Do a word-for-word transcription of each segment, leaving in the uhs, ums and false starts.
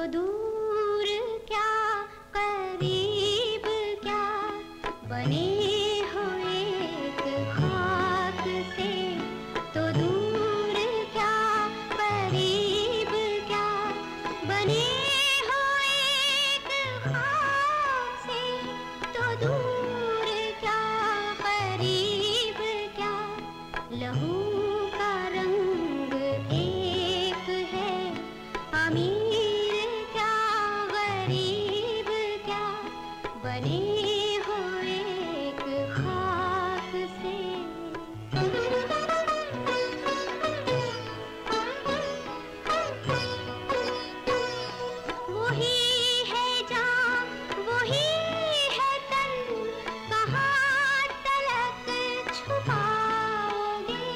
दूर क्या करीब क्या, बने हो एक खाक से। तो दूर क्या करीब क्या, बने हो एक खाक से। तो दूर क्या करीब क्या, लहू का रंग एक है। अमीर क्या गरीब क्या, बने हो एक खाक से। वही है जान वही है तन, कहाँ तलक छुपाओगे।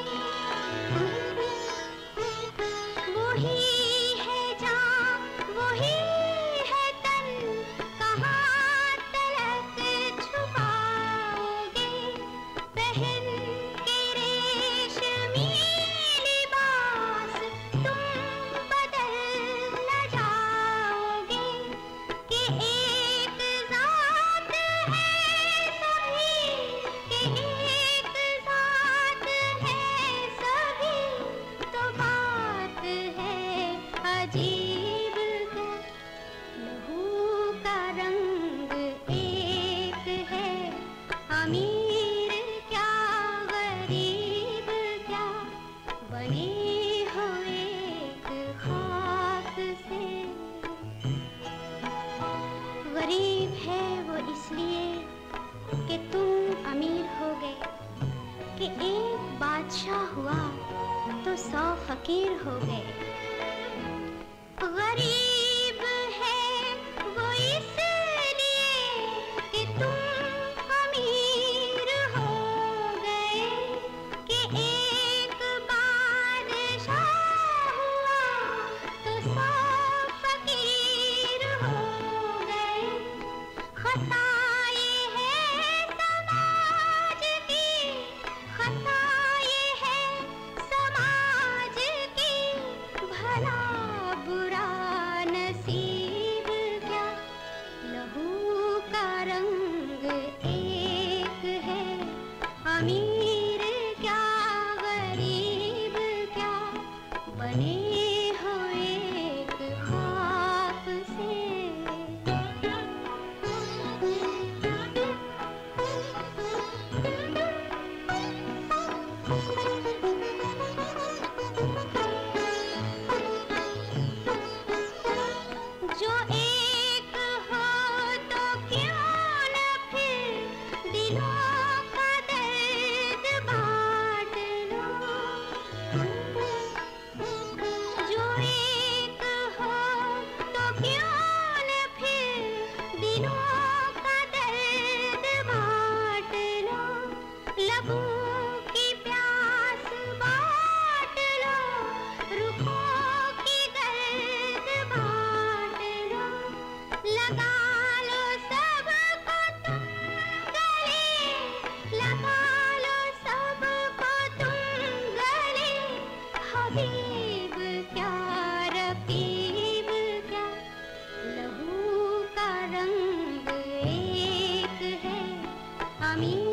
वही है जान वही है तन, कहाँ तलक छुपाओगे। पहन के रेशमी लिबास तुम बदल न जाओगे। कि एक ज़ात है सभी, कि एक ज़ात है सभी। तो बात है अजीब क्या, लहू का रंग एक है। अमीर क्या गरीब क्या, बने हो एक खाक से। गरीब है वो इसलिए कि तुम अमीर हो गए, कि एक बादशाह हुआ तो सौ फकीर हो गए। गरीब है वो इसलिए कि तुम अमीर हो गए, कि एक बादशाह हुआ तो सौ फकीर हो गए। खता ये है समाज की, खता ये है समाज की, भला बुरा नसीब क्या, लहू का रंग एक है। अमीर क्या गरीब क्या, बने हो एक खाक से। जो एक हो तो क्यों न फिर दिलों का दर्द बांट लो। जो एक हो तो क्यों न फिर दिलों का दर्द बांट लो। लबों की प्यास बांट लो, रुखों की गर्द बांट लो। लगा लो सबको तुम गले, लगा लो सबको तुम गले। हबीब क्या रकीब क्या, लहू का रंग एक है। अमीर